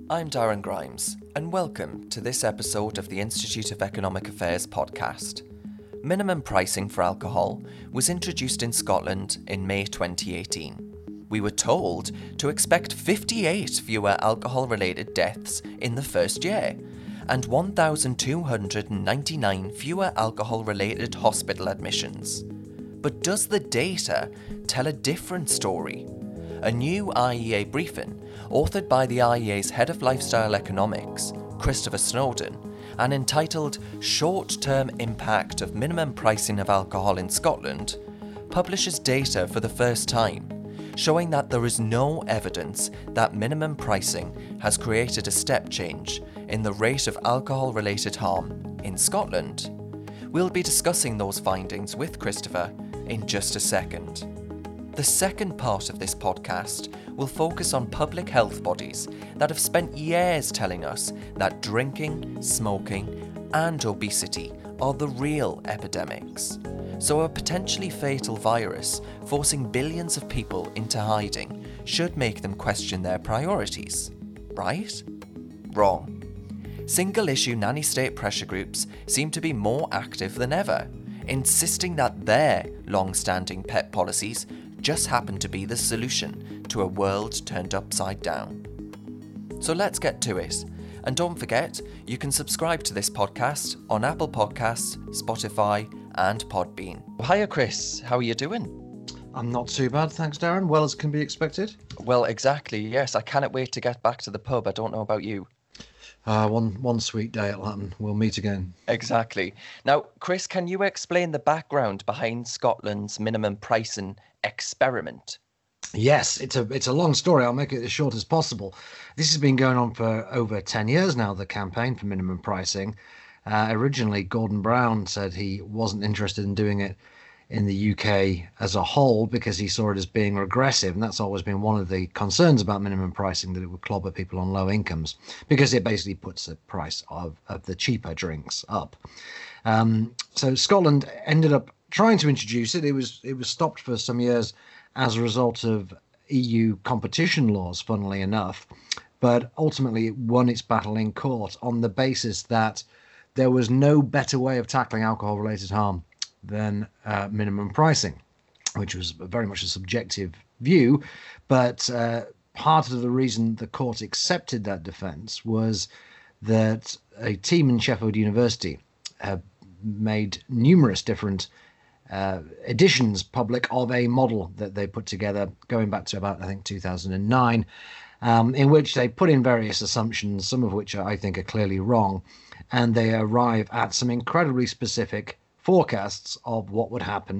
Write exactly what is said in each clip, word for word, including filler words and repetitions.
I'm Darren Grimes, and welcome to this episode of the Institute of Economic Affairs podcast. Minimum pricing for alcohol was introduced in Scotland in May twenty eighteen. We were told to expect fifty-eight fewer alcohol-related deaths in the first year, and one thousand two hundred ninety-nine fewer alcohol-related hospital admissions. But does the data tell a different story? A new I E A briefing, authored by the I E A's Head of Lifestyle Economics, Christopher Snowden, and entitled Short-Term Impact of Minimum Pricing of Alcohol in Scotland, publishes data for the first time, showing that there is no evidence that minimum pricing has created a step change in the rate of alcohol-related harm in Scotland. We'll be discussing those findings with Christopher in just a second. The second part of this podcast will focus on public health bodies that have spent years telling us that drinking, smoking, and obesity are the real epidemics. So a potentially fatal virus forcing billions of people into hiding should make them question their priorities. Right? Wrong. Single-issue nanny-state pressure groups seem to be more active than ever, insisting that their long-standing pet policies just happen to be the solution to a world turned upside down. So let's get to it. And don't forget, you can subscribe to this podcast on Apple Podcasts, Spotify, and Podbean. Hiya, Chris. How are you doing? I'm not too bad, thanks, Darren. Well as can be expected. Well, exactly, yes. I cannot wait to get back to the pub. I don't know about you. Uh, one one sweet day it'll happen. We'll meet again. Exactly. Now, Chris, can you explain the background behind Scotland's minimum pricing experiment? Yes, it's a it's a long story. I'll make it as short as possible. This has been going on for over ten years now, the campaign for minimum pricing. Uh, originally, Gordon Brown said he wasn't interested in doing it in the U K as a whole because he saw it as being regressive, and that's always been one of the concerns about minimum pricing, that it would clobber people on low incomes because it basically puts the price of, of the cheaper drinks up. Um, so Scotland ended up trying to introduce it. It was it was stopped for some years as a result of E U competition laws, funnily enough, but ultimately it won its battle in court on the basis that there was no better way of tackling alcohol-related harm than uh, minimum pricing, which was very much a subjective view. But uh, part of the reason the court accepted that defence was that a team in Sheffield University have made numerous different uh, editions public of a model that they put together going back to about, I think, two thousand nine, um, in which they put in various assumptions, some of which I think are clearly wrong, and they arrive at some incredibly specific forecasts of what would happen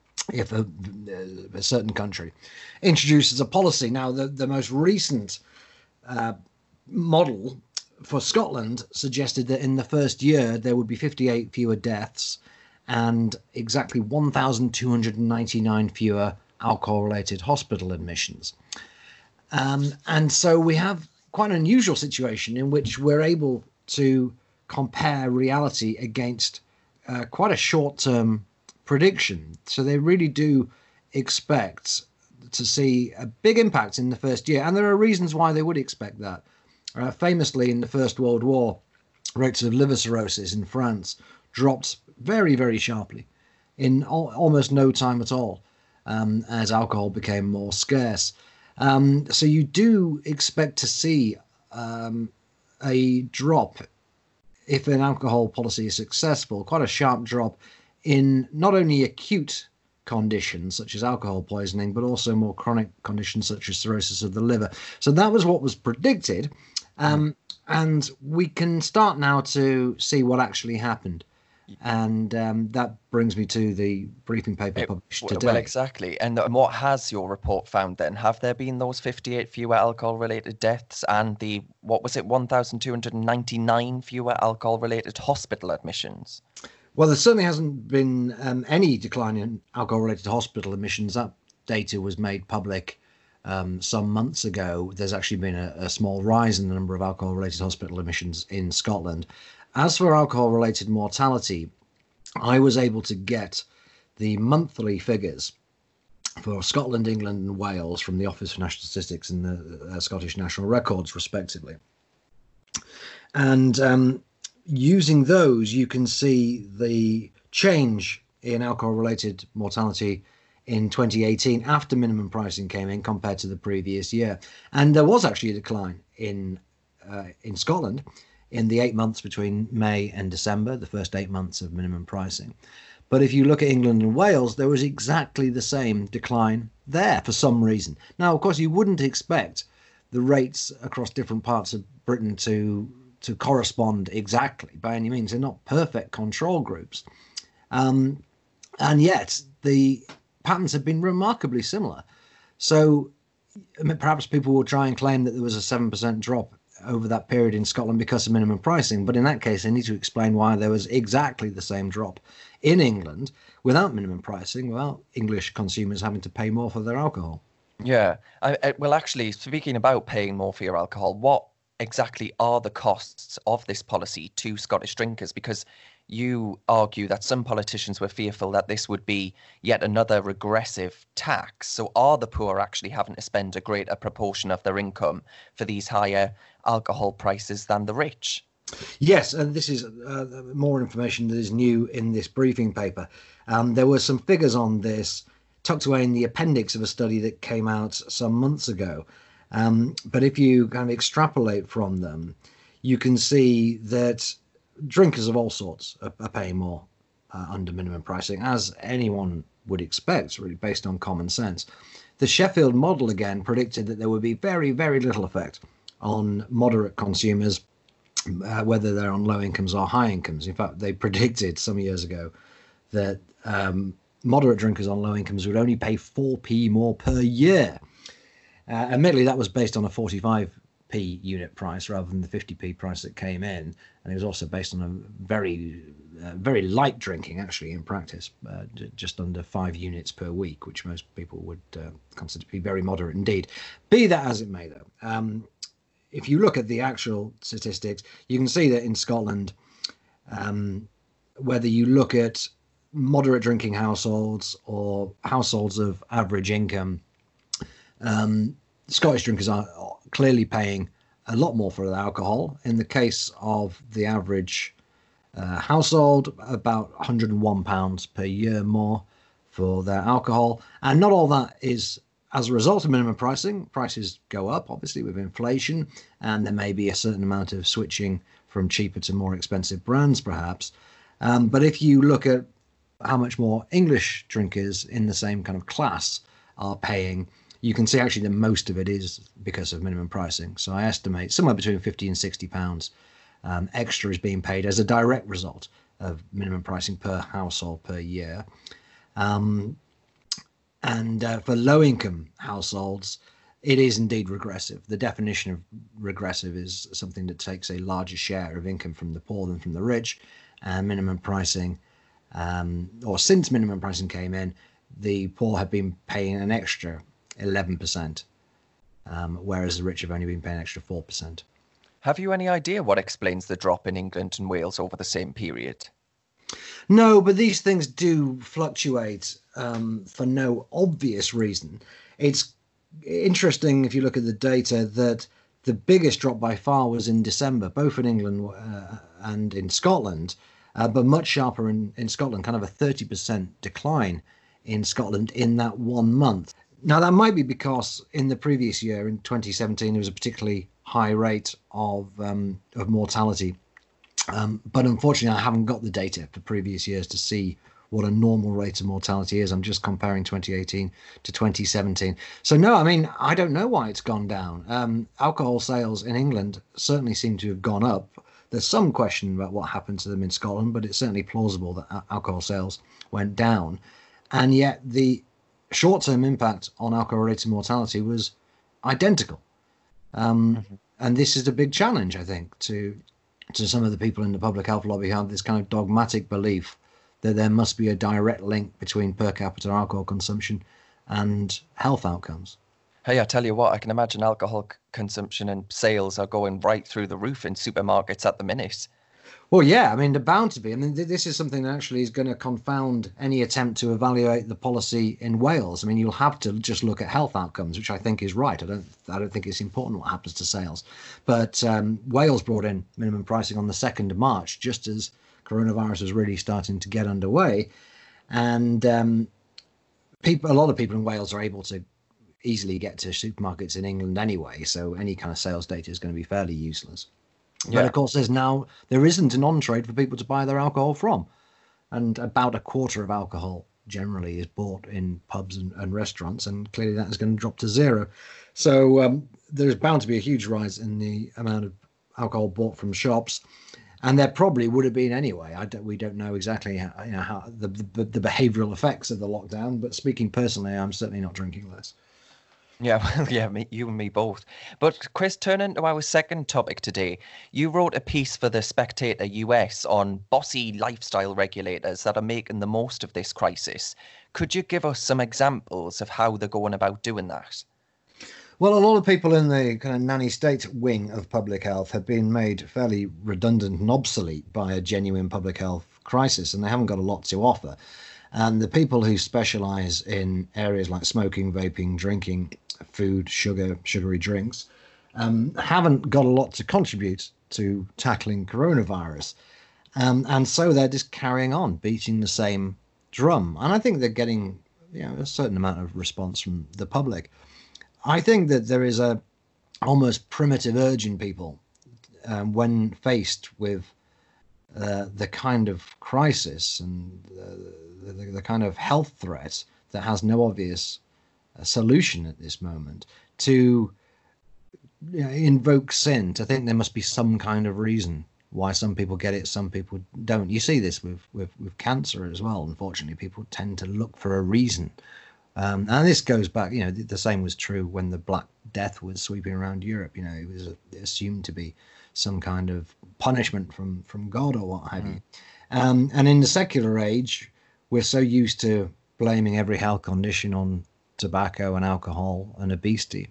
if a, a certain country introduces a policy. Now, the, the most recent uh, model for Scotland suggested that in the first year there would be fifty-eight fewer deaths and exactly one thousand two hundred ninety-nine fewer alcohol-related hospital admissions. Um, and so we have quite an unusual situation in which we're able to compare reality against Uh, quite a short-term prediction. So they really do expect to see a big impact in the first year, and there are reasons why they would expect that. Uh, famously, in the First World War, rates of liver cirrhosis in France dropped very, very sharply in al- almost no time at all, um, as alcohol became more scarce. Um, so you do expect to see um, a drop, if an alcohol policy is successful, quite a sharp drop in not only acute conditions such as alcohol poisoning, but also more chronic conditions such as cirrhosis of the liver. So that was what was predicted. Um, and we can start now to see what actually happened. And um, that brings me to the briefing paper It, published today. well, exactly. And what has your report found then? Have there been those fifty-eight fewer alcohol-related deaths and the, what was it, one thousand two hundred ninety-nine fewer alcohol-related hospital admissions? Well, there certainly hasn't been um, any decline in alcohol-related hospital admissions. That data was made public um, some months ago. There's actually been a, a small rise in the number of alcohol-related hospital admissions in Scotland. As for alcohol-related mortality, I was able to get the monthly figures for Scotland, England and Wales from the Office for National Statistics and the uh, Scottish National Records, respectively. And um, using those, you can see the change in alcohol-related mortality in twenty eighteen after minimum pricing came in compared to the previous year. And there was actually a decline in uh, in Scotland in the eight months between May and December, the first eight months of minimum pricing. But if you look at England and Wales, there was exactly the same decline there for some reason. Now, of course, you wouldn't expect the rates across different parts of Britain to to correspond exactly by any means. They're not perfect control groups. Um, and yet the patterns have been remarkably similar. So I mean, perhaps people will try and claim that there was a seven percent drop over that period in Scotland because of minimum pricing. But in that case, they need to explain why there was exactly the same drop in England without minimum pricing, without English consumers having to pay more for their alcohol. Yeah. I, I, well, actually, speaking about paying more for your alcohol, what exactly are the costs of this policy to Scottish drinkers? Because you argue that some politicians were fearful that this would be yet another regressive tax. So are the poor actually having to spend a greater proportion of their income for these higher alcohol prices than the rich? Yes, and this is uh, more information that is new in this briefing paper. Um, there were some figures on this tucked away in the appendix of a study that came out some months ago. Um, but if you kind of extrapolate from them, you can see that drinkers of all sorts are, are paying more uh, under minimum pricing, as anyone would expect, really, based on common sense. The Sheffield model, again, predicted that there would be very, very little effect on moderate consumers, uh, whether they're on low incomes or high incomes. In fact, they predicted some years ago that um, moderate drinkers on low incomes would only pay four p more per year. Uh, admittedly, that was based on a forty-five p unit price rather than the fifty p price that came in, and it was also based on a very, uh, very light drinking, actually, in practice, uh, just under five units per week, which most people would uh, consider to be very moderate indeed. Be that as it may, though, um, if you look at the actual statistics, you can see that in Scotland, um, whether you look at moderate drinking households or households of average income, um, Scottish drinkers are clearly paying a lot more for their alcohol. In the case of the average uh, household, about one hundred and one pounds per year more for their alcohol. And not all that is as a result of minimum pricing. Prices go up, obviously, with inflation, and there may be a certain amount of switching from cheaper to more expensive brands, perhaps. Um, but if you look at how much more English drinkers in the same kind of class are paying, you can see actually that most of it is because of minimum pricing. So I estimate somewhere between fifty and sixty pounds um, extra is being paid as a direct result of minimum pricing per household per year. Um, and uh, for low income households, it is indeed regressive. The definition of regressive is something that takes a larger share of income from the poor than from the rich. And minimum pricing, um, or since minimum pricing came in, the poor have been paying an extra eleven percent, um, whereas the rich have only been paying an extra four percent. Have you any idea what explains the drop in England and Wales over the same period? No, but these things do fluctuate um, for no obvious reason. It's interesting, if you look at the data, that the biggest drop by far was in December, both in England uh, and in Scotland, uh, but much sharper in, in Scotland, kind of a thirty percent decline in Scotland in that one month. Now, that might be because in the previous year, in twenty seventeen, there was a particularly high rate of um, of mortality. Um, but unfortunately, I haven't got the data for previous years to see what a normal rate of mortality is. I'm just comparing twenty eighteen to twenty seventeen. So no, I mean, I don't know why it's gone down. Um, alcohol sales in England certainly seem to have gone up. There's some question about what happened to them in Scotland, but it's certainly plausible that alcohol sales went down. And yet the short-term impact on alcohol-related mortality was identical. Um, mm-hmm. And this is a big challenge, I think, to to some of the people in the public health lobby who have this kind of dogmatic belief that there must be a direct link between per capita alcohol consumption and health outcomes. Hey, I tell you what, I can imagine alcohol c- consumption and sales are going right through the roof in supermarkets at the minute. Well, yeah, I mean, they're bound to be. I mean, th this is something that actually is going to confound any attempt to evaluate the policy in Wales. I mean, you'll have to just look at health outcomes, which I think is right. I don't, I don't think it's important what happens to sales. But um, Wales brought in minimum pricing on the second of March, just as coronavirus was really starting to get underway. And um, people, a lot of people in Wales are able to easily get to supermarkets in England anyway, so any kind of sales data is going to be fairly useless. But Yeah. of course, there's now there isn't an on-trade for people to buy their alcohol from, and about a quarter of alcohol generally is bought in pubs and, and restaurants, and clearly that is going to drop to zero. So um, there's bound to be a huge rise in the amount of alcohol bought from shops, and there probably would have been anyway. I don't, we don't know exactly how, you know, how the, the the behavioural effects of the lockdown, but speaking personally, I'm certainly not drinking less. Yeah, well, yeah, me, you and me both. But Chris, turning to our second topic today, you wrote a piece for The Spectator U S on bossy lifestyle regulators that are making the most of this crisis. Could you give us some examples of how they're going about doing that? Well, a lot of people in the kind of nanny state wing of public health have been made fairly redundant and obsolete by a genuine public health crisis, and they haven't got a lot to offer. And the people who specialize in areas like smoking, vaping, drinking, food, sugar, sugary drinks, um, haven't got a lot to contribute to tackling coronavirus. Um, and so they're just carrying on, beating the same drum. And I think they're getting, you know, a certain amount of response from the public. I think that there is a almost primitive urge in people um, when faced with uh, the kind of crisis and uh, the, the kind of health threat that has no obvious uh, solution at this moment, to you know, invoke sin, to think there must be some kind of reason why some people get it, some people don't. You see this with, with, with cancer as well. Unfortunately, people tend to look for a reason. Um, and this goes back, you know, the, the same was true when the Black Death was sweeping around Europe. You know, it was assumed to be some kind of punishment from, from God or what have mm. you. Um, and in the secular age, we're so used to blaming every health condition on tobacco and alcohol and obesity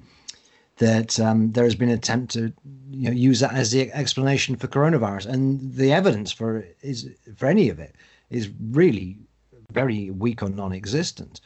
that um, there has been an attempt to you know, use that as the explanation for coronavirus. And the evidence for is for any of it is really very weak or non-existent.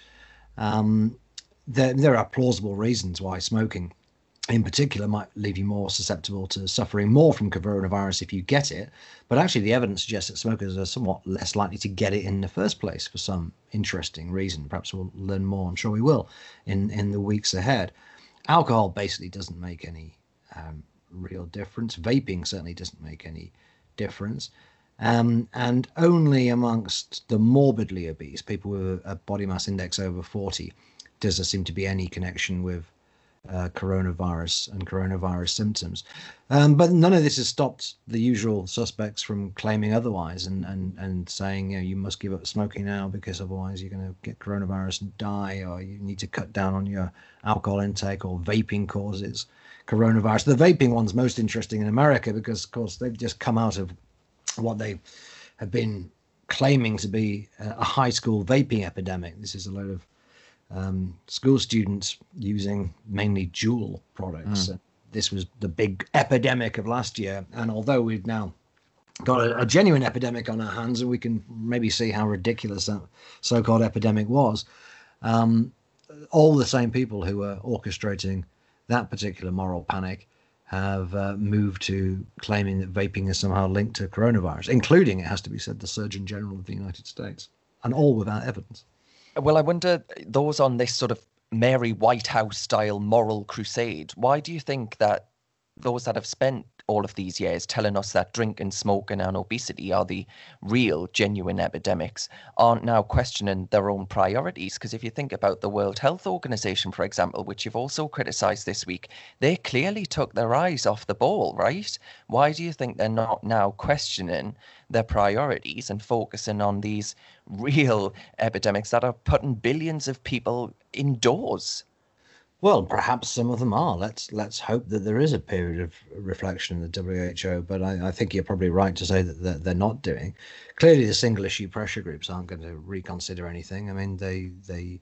Um, there, there are plausible reasons why smoking in particular might leave you more susceptible to suffering more from coronavirus if you get it. But actually the evidence suggests that smokers are somewhat less likely to get it in the first place for some interesting reason. Perhaps we'll learn more, I'm sure we will, in, in the weeks ahead. Alcohol basically doesn't make any um, real difference. Vaping certainly doesn't make any difference. Um, and only amongst the morbidly obese, people with a body mass index over forty, does there seem to be any connection with uh, coronavirus and coronavirus symptoms. Um, but none of this has stopped the usual suspects from claiming otherwise and, and, and saying, you know, you must give up smoking now because otherwise you're going to get coronavirus and die, or you need to cut down on your alcohol intake, or vaping causes coronavirus. The vaping one's most interesting in America because, of course, they've just come out of what they have been claiming to be a high school vaping epidemic. This is a load of um, school students using mainly Juul products. Mm. This was the big epidemic of last year. And although we've now got a, a genuine epidemic on our hands, and we can maybe see how ridiculous that so-called epidemic was, um, all the same people who were orchestrating that particular moral panic have uh, moved to claiming that vaping is somehow linked to coronavirus, including, it has to be said, the Surgeon General of the United States, and all without evidence. Well, I wonder, those on this sort of Mary Whitehouse style moral crusade, why do you think that those that have spent all of these years telling us that drinking, smoking and obesity are the real, genuine epidemics aren't now questioning their own priorities? Because if you think about the World Health Organization, for example, which you've also criticised this week, they clearly took their eyes off the ball, right? Why do you think they're not now questioning their priorities and focusing on these real epidemics that are putting billions of people indoors? Well, perhaps some of them are. Let's let's hope that there is a period of reflection in the W H O, but I, I think you're probably right to say that they're, they're not doing. Clearly, the single issue pressure groups aren't going to reconsider anything. I mean, they they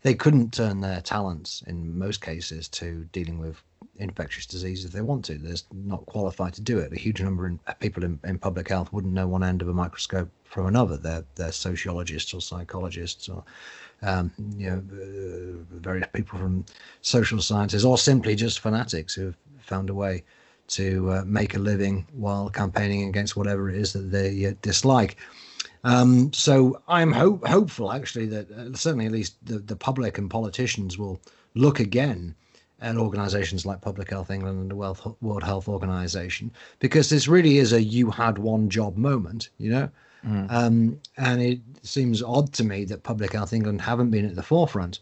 they couldn't turn their talents in most cases to dealing with infectious disease if they want to. They're not qualified to do it. A huge number of people in, in public health wouldn't know one end of a microscope from another. They're, they're sociologists or psychologists or um, you know, uh, various people from social sciences, or simply just fanatics who have found a way to uh, make a living while campaigning against whatever it is that they uh, dislike. Um, so I'm hope, hopeful, actually, that uh, certainly at least the, the public and politicians will look again at organisations like Public Health England and the World Health Organization, because this really is a you had one job moment, you know? Mm. Um, and it seems odd to me that Public Health England haven't been at the forefront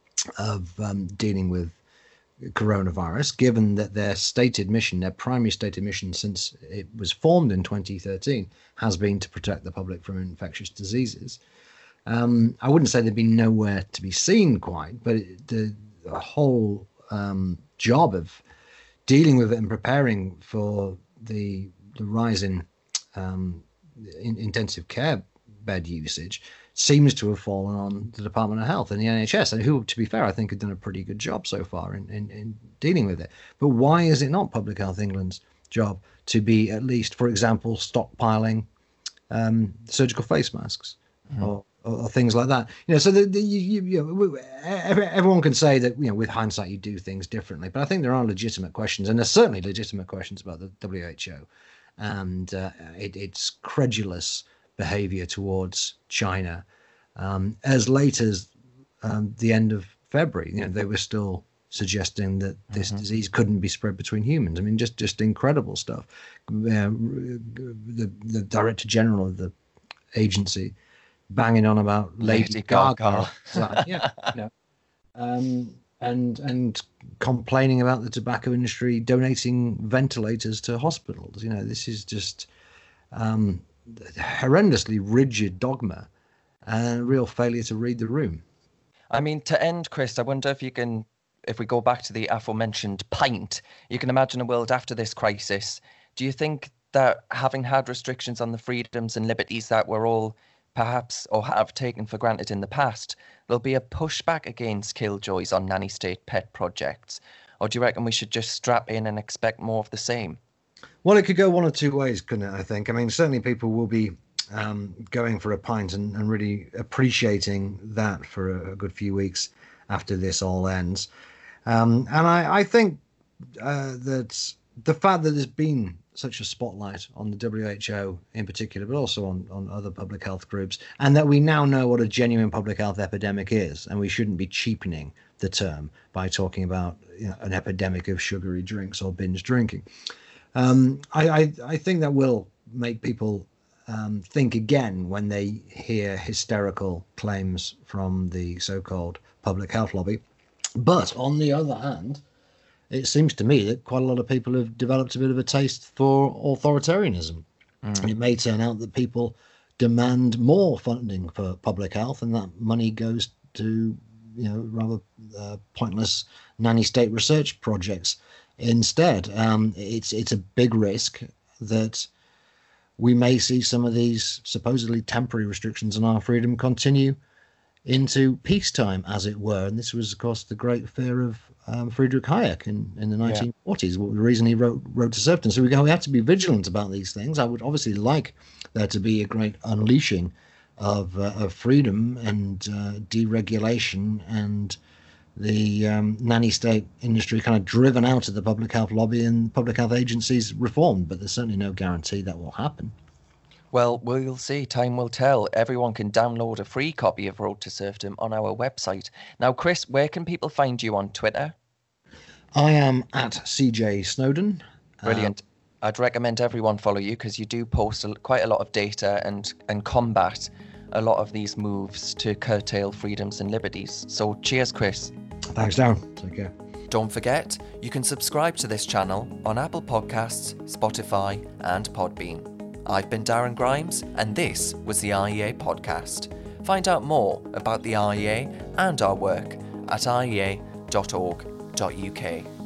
of um, dealing with coronavirus, given that their stated mission, their primary stated mission since it was formed in twenty thirteen, has been to protect the public from infectious diseases. Um, I wouldn't say they've been nowhere to be seen quite, but it, the, the whole um, job of dealing with it and preparing for the the rise in, um, in intensive care bed usage seems to have fallen on the Department of Health and the N H S, and who, to be fair, I think have done a pretty good job so far in, in, in dealing with it. But why is it not Public Health England's job to be, at least, for example, stockpiling um, surgical face masks mm-hmm. or, or, or things like that? You know, so the, the, you, you know, everyone can say that, you know, with hindsight you do things differently, but I think there are legitimate questions, and there's certainly legitimate questions about the W H O and uh, it, its credulous behavior towards China. Um, as late as um, the end of February, you know, they were still suggesting that this mm-hmm. disease couldn't be spread between humans. I mean, just just incredible stuff. Uh, the the director general of the agency banging on about Lady, Lady Gaga, Gaga. So, yeah, you know, um, and and complaining about the tobacco industry donating ventilators to hospitals. You know, this is just um, horrendously rigid dogma and a real failure to read the room. I mean, to end, Chris, I wonder if you can, if we go back to the aforementioned pint, you can imagine a world after this crisis. Do you think that having had restrictions on the freedoms and liberties that we're all perhaps or have taken for granted in the past, there'll be a pushback against killjoys on nanny state pet projects? Or do you reckon we should just strap in and expect more of the same? Well, it could go one or two ways, couldn't it, I think? I mean, certainly people will be um, going for a pint and, and really appreciating that for a, a good few weeks after this all ends. Um, and I, I think uh, that the fact that there's been such a spotlight on the W H O in particular, but also on, on other public health groups, and that we now know what a genuine public health epidemic is, and we shouldn't be cheapening the term by talking about, you know, an epidemic of sugary drinks or binge drinking. Um, I, I, I think that will make people um, think again when they hear hysterical claims from the so-called public health lobby. But on the other hand, it seems to me that quite a lot of people have developed a bit of a taste for authoritarianism. Mm. It may turn out that people demand more funding for public health, and that money goes to, you know, rather uh, pointless nanny state research projects instead. Um, it's it's a big risk that we may see some of these supposedly temporary restrictions on our freedom continue into peacetime, as it were. And this was, of course, the great fear of um, Friedrich Hayek in, in the nineteen forties, yeah. The reason he wrote Road to Serfdom. So we, go, we have to be vigilant about these things. I would obviously like there to be a great unleashing of, uh, of freedom and uh, deregulation, and the um, nanny state industry kind of driven out of the public health lobby and public health agencies reformed, but there's certainly no guarantee that will happen. Well, we'll see. Time will tell. Everyone can download a free copy of Road to Serfdom on our website. Now, Chris, where can people find you on Twitter? I am at C J Snowden. Brilliant. Uh, I'd recommend everyone follow you because you do post a, quite a lot of data and, and combat a lot of these moves to curtail freedoms and liberties. So cheers, Chris. Thanks, Darren. Take care. Don't forget, you can subscribe to this channel on Apple Podcasts, Spotify, and Podbean. I've been Darren Grimes, and this was the R E A Podcast. Find out more about the R E A and our work at r e a dot org dot u k.